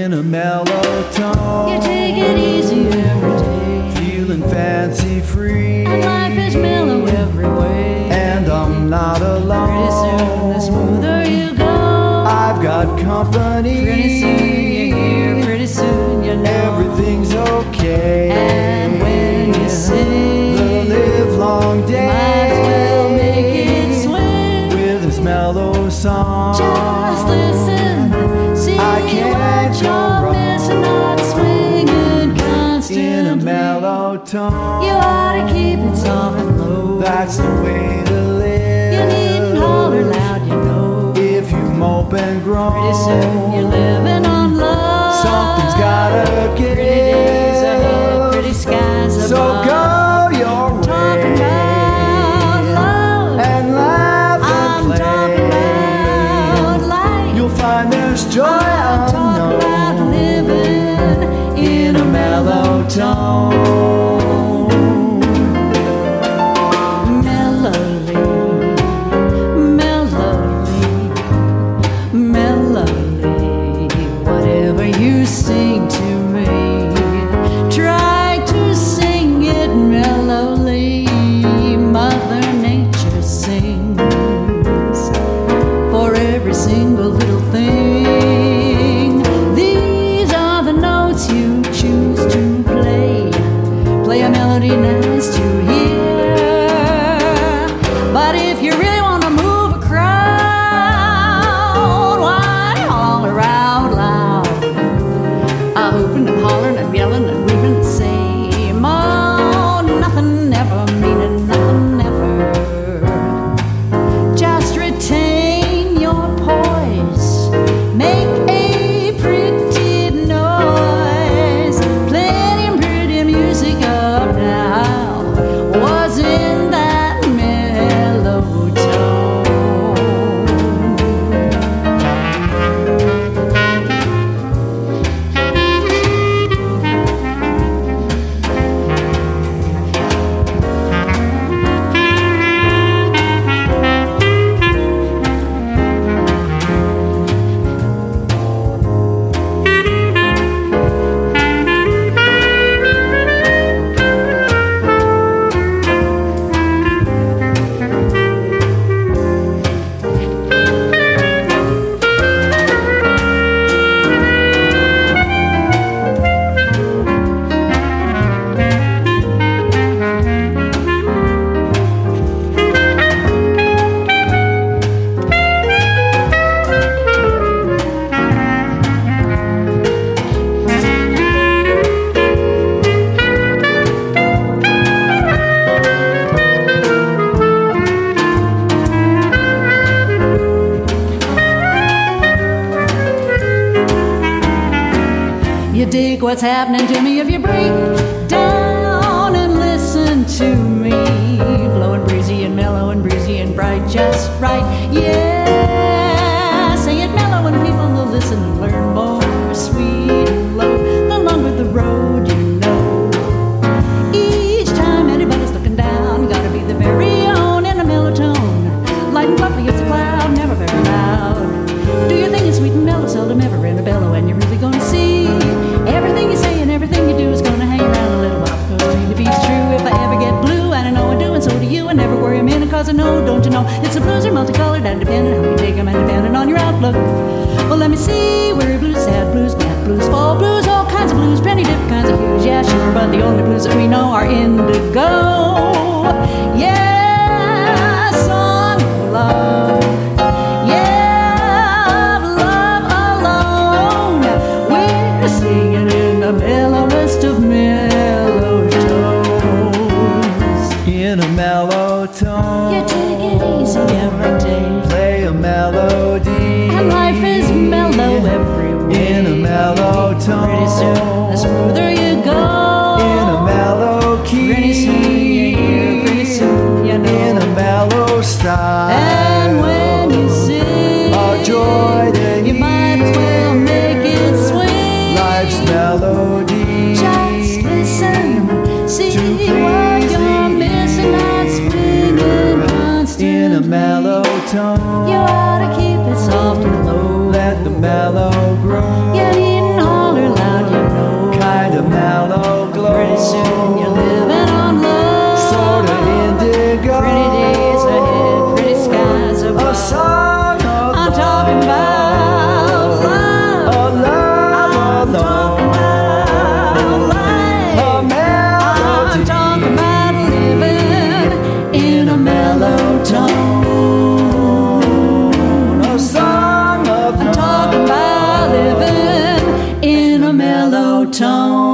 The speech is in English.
in a mellow tone. You take it easy every day, feeling fancy free, and life is mellow every way. And I'm not alone. Pretty soon, the smoother you go. I've got company. Pretty soon you're here, pretty soon you know everything's okay. And when you sing the livelong day, might as well make it swing with this mellow song. Just listen, see I can't what go you're wrong. missing, not swinging constantly. In a mellow tone, you ought to keep it soft and low. That's the way to live. You needn't holler loud, you know. If you mope and groan, Pretty soon you're living on love. Something's gotta give. Pretty days ahead, pretty skies above. So go your way. Talking about love and laugh and I'm play. talking about life. You'll find there's joy I'm talking about unknown living in a mellow tone. Mellowly, whatever you sing to me, try to sing it mellowly. Mother Nature sings for every single little thing. These are the notes you choose to play. Play a melody nice to hear. But if you really want to move a crowd, why holler out loud? I'm hooping and hollering and yelling and moving the same. Oh, nothing ever meaning nothing ever. Just retain your poise. Make a pretty noise. Playing pretty music up now. Was in that mellow tone. You dig what's happening to me if you break down and listen to me. Blowing breezy and mellow and breezy and bright, just right. Yeah, say it mellow and people will listen and learn more. Sweet and low, the longer the road, you know. Each time anybody's looking down, gotta be the very own in a mellow tone. Light and fluffy as a cloud, never very loud. Do your thing is sweet and mellow, seldom ever in a bellow, and you're really gonna see everything you say and everything you do is gonna hang around a little while. Because to me the beat's true. If I ever get blue, I don't know I do, and so do you. I never worry a minute, cause I know, don't you know? It's the blues are multicolored and dependent how you take them and dependent on your outlook. Well, let me see, weary blues, sad blues, bad blues, fall blues, all kinds of blues, plenty different kinds of hues. Yeah, sure, but the only blues that we know are indigo. Yeah, song of love. Yeah, of love alone. We're singing in the mellowest of mellow tones. In a mellow tone, You take it easy every day, play a melody, and life is mellow every way. in a mellow tone. Pretty soon, the smoother you go. In a mellow key, Pretty soon you're here, pretty soon you know. in a mellow style. And when you sing, our joy then you might as well make it swing. life's melody. Just listen, see to what please you're the missing, not swinging in a constantly. mellow tone. You ought to keep it soft and low. Let the mellow grow. You needn't tone.